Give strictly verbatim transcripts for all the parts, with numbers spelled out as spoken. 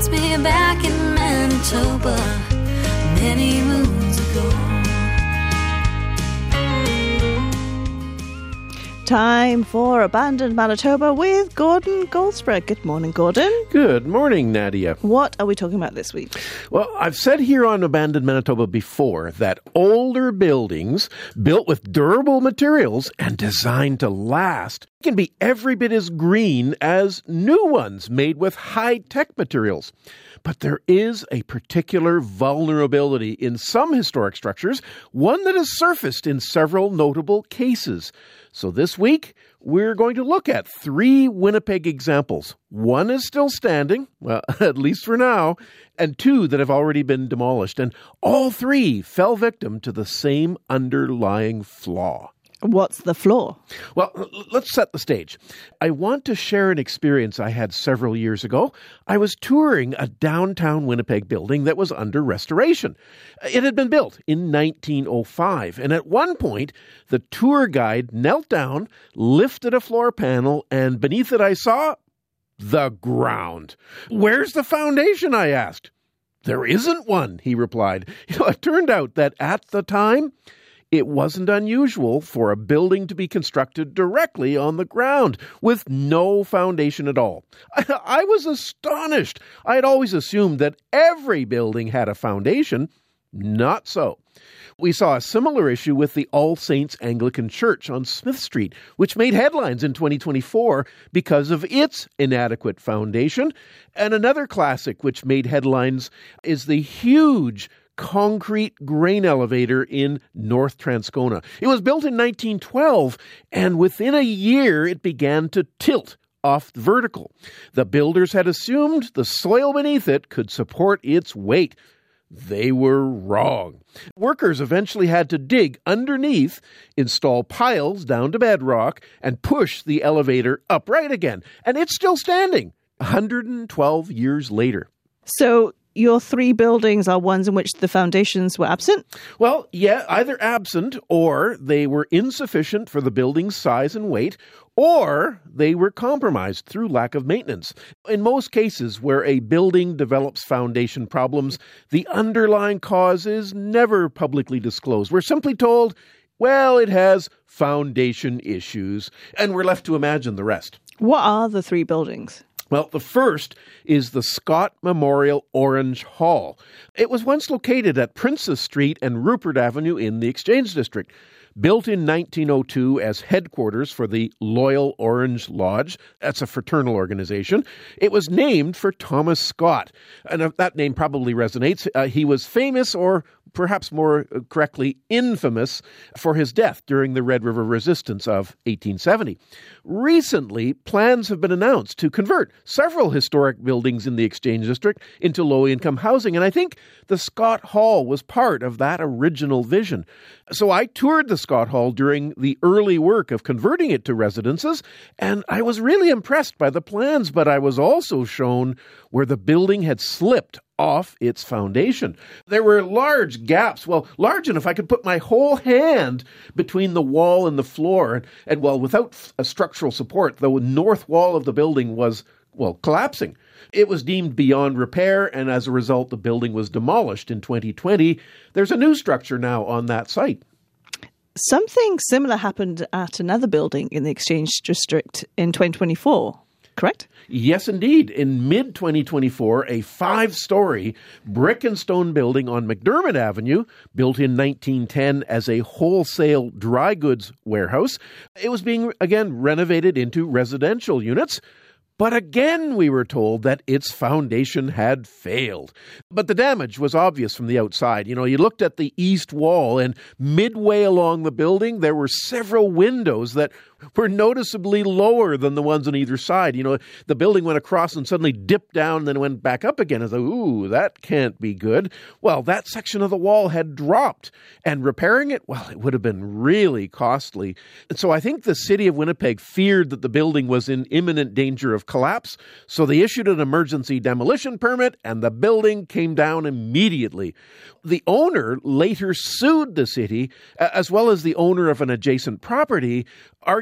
puts me back in Manitoba many moons ago. Time for Abandoned Manitoba with Gordon Goldsborough. Good morning, Gordon. Good morning, Nadia. What are we talking about this week? Well, I've said here on Abandoned Manitoba before that older buildings built with durable materials and designed to last can be every bit as green as new ones made with high-tech materials. But there is a particular vulnerability in some historic structures, one that has surfaced in several notable cases. So this week, we're going to look at three Winnipeg examples. One is still standing, well, at least for now, and two that have already been demolished. And all three fell victim to the same underlying flaw. What's the flaw? Well, let's set the stage. I want to share an experience I had several years ago. I was touring a downtown Winnipeg building that was under restoration. It had been built in nineteen oh five, and at one point, the tour guide knelt down, lifted a floor panel, and beneath it I saw the ground. "Where's the foundation?" I asked. "There isn't one," he replied. You know, it turned out that at the time, it wasn't unusual for a building to be constructed directly on the ground with no foundation at all. I, I was astonished. I had always assumed that every building had a foundation. Not so. We saw a similar issue with the All Saints Anglican Church on Smith Street, which made headlines in twenty twenty-four because of its inadequate foundation. And another classic which made headlines is the huge concrete grain elevator in North Transcona. It was built in nineteen twelve, and within a year it began to tilt off vertical. The builders had assumed the soil beneath it could support its weight. They were wrong. Workers eventually had to dig underneath, install piles down to bedrock, and push the elevator upright again. And it's still standing one hundred twelve years later. So your three buildings are ones in which the foundations were absent? Well, yeah, either absent or they were insufficient for the building's size and weight, or they were compromised through lack of maintenance. In most cases where a building develops foundation problems, the underlying cause is never publicly disclosed. We're simply told, well, it has foundation issues, and we're left to imagine the rest. What are the three buildings? Well, the first is the Scott Memorial Orange Hall. It was once located at Princess Street and Rupert Avenue in the Exchange District. Built in nineteen oh two as headquarters for the Loyal Orange Lodge, that's a fraternal organization, it was named for Thomas Scott. And that name probably resonates. Uh, he was famous, or perhaps more correctly, infamous, for his death during the Red River Resistance of eighteen seventy. Recently, plans have been announced to convert several historic buildings in the Exchange District into low-income housing, and I think the Scott Hall was part of that original vision. So I toured the Scott Hall during the early work of converting it to residences, and I was really impressed by the plans, but I was also shown where the building had slipped off its foundation. There were large gaps, well, large enough I could put my whole hand between the wall and the floor, and, and well, without a structural support, the north wall of the building was, well, collapsing. It was deemed beyond repair, and as a result, the building was demolished in twenty twenty. There's a new structure now on that site. Something similar happened at another building in the Exchange District in twenty twenty-four, correct? Yes, indeed. In mid twenty twenty-four, a five-story brick and stone building on McDermott Avenue, built in nineteen ten as a wholesale dry goods warehouse, it was being, again, renovated into residential units. But again, we were told that its foundation had failed. But the damage was obvious from the outside. You know, you looked at the east wall, and midway along the building, there were several windows that were noticeably lower than the ones on either side. You know, the building went across and suddenly dipped down and then went back up again. I thought, ooh, that can't be good. Well, that section of the wall had dropped, and repairing it, well, it would have been really costly. And so I think the city of Winnipeg feared that the building was in imminent danger of collapse, so they issued an emergency demolition permit, and the building came down immediately. The owner later sued the city, as well as the owner of an adjacent property, arguing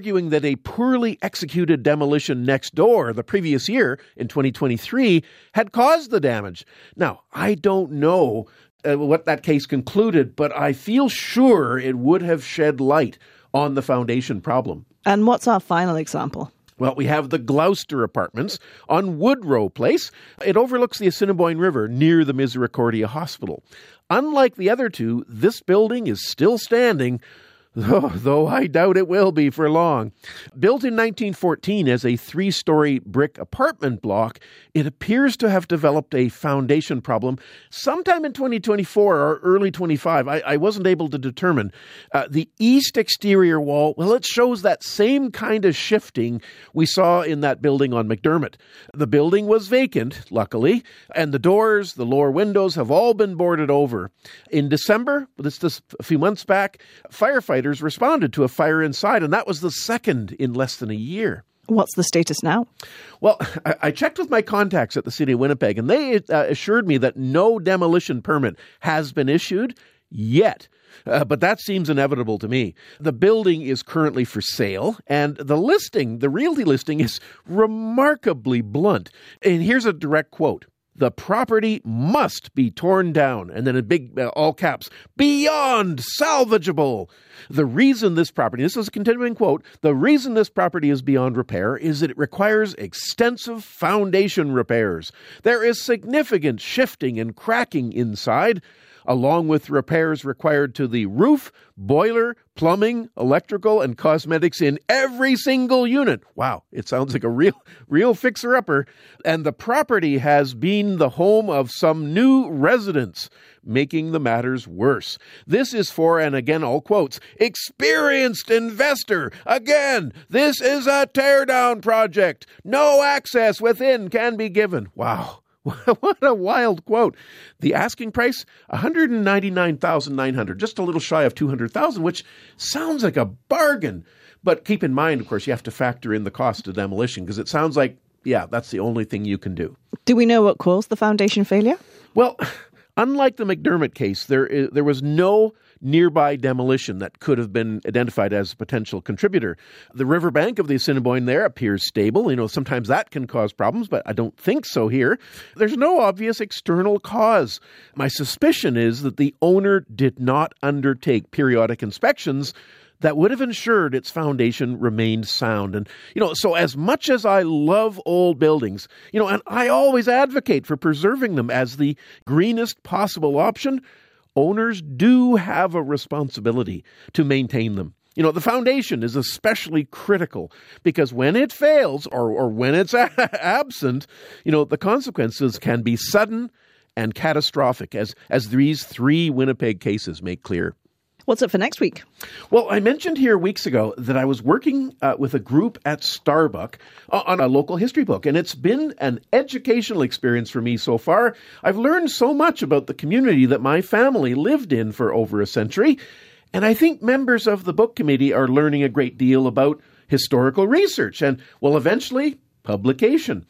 arguing that a poorly executed demolition next door the previous year, in twenty twenty-three, had caused the damage. Now, I don't know uh, what that case concluded, but I feel sure it would have shed light on the foundation problem. And what's our final example? Well, we have the Gloucester Apartments on Woodrow Place. It overlooks the Assiniboine River near the Misericordia Hospital. Unlike the other two, this building is still standing, though, though I doubt it will be for long. Built in nineteen fourteen as a three-story brick apartment block, it appears to have developed a foundation problem sometime in twenty twenty-four or early twenty-five. I, I wasn't able to determine. Uh, the east exterior wall, well, it shows that same kind of shifting we saw in that building on McDermott. The building was vacant, luckily, and the doors, the lower windows have all been boarded over. In December, this this a few months back, firefighters responded to a fire inside, and that was the second in less than a year. What's the status now? Well, I, I checked with my contacts at the City of Winnipeg, and they uh, assured me that no demolition permit has been issued yet. Uh, but that seems inevitable to me. The building is currently for sale, and the listing, the realty listing, is remarkably blunt. And here's a direct quote. The property must be torn down, and then in big, uh, all caps, beyond salvageable. The reason this property, this is a continuing quote, the reason this property is beyond repair is that it requires extensive foundation repairs. There is significant shifting and cracking inside, along with repairs required to the roof, boiler, plumbing, electrical, and cosmetics in every single unit. Wow, it sounds like a real, real fixer-upper. And the property has been the home of some new residents, making the matters worse. This is for, and again, all quotes, experienced investor. Again, this is a teardown project. No access within can be given. Wow. What a wild quote. The asking price, one hundred ninety-nine thousand nine hundred dollars, just a little shy of two hundred thousand dollars, which sounds like a bargain. But keep in mind, of course, you have to factor in the cost of demolition, because it sounds like, yeah, that's the only thing you can do. Do we know what caused the foundation failure? Well, unlike the McDermott case, there is, there was no nearby demolition that could have been identified as a potential contributor. The riverbank of the Assiniboine there appears stable. You know, sometimes that can cause problems, but I don't think so here. There's no obvious external cause. My suspicion is that the owner did not undertake periodic inspections that would have ensured its foundation remained sound. And, you know, so as much as I love old buildings, you know, and I always advocate for preserving them as the greenest possible option, owners do have a responsibility to maintain them. You know, the foundation is especially critical because when it fails or, or when it's a- absent, you know, the consequences can be sudden and catastrophic, as, as these three Winnipeg cases make clear. What's up for next week? Well, I mentioned here weeks ago that I was working uh, with a group at Starbuck uh, on a local history book, and it's been an educational experience for me so far. I've learned so much about the community that my family lived in for over a century, and I think members of the book committee are learning a great deal about historical research and, well, eventually, publication.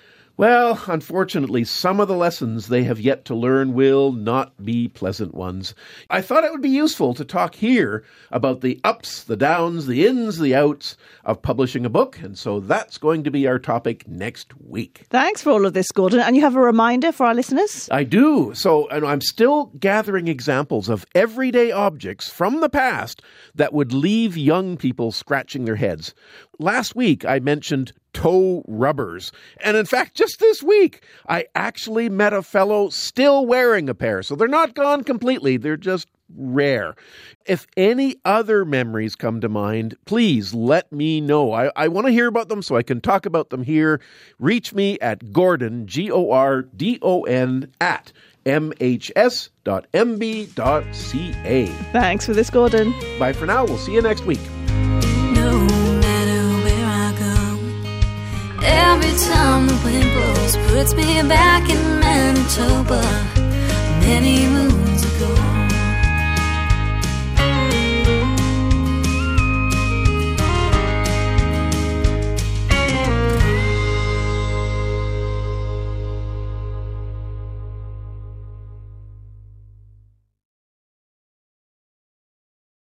Well, unfortunately, some of the lessons they have yet to learn will not be pleasant ones. I thought it would be useful to talk here about the ups, the downs, the ins, the outs of publishing a book, and so that's going to be our topic next week. Thanks for all of this, Gordon. And you have a reminder for our listeners? I do. So and I'm still gathering examples of everyday objects from the past that would leave young people scratching their heads. Last week, I mentioned toe rubbers. And in fact, just this week, I actually met a fellow still wearing a pair. So they're not gone completely. They're just rare. If any other memories come to mind, please let me know. I, I want to hear about them so I can talk about them here. Reach me at Gordon, G O R D O N, at m h s dot m b dot c a. Thanks for this, Gordon. Bye for now. We'll see you next week. Every time the wind blows, puts me back in Manitoba many moons ago.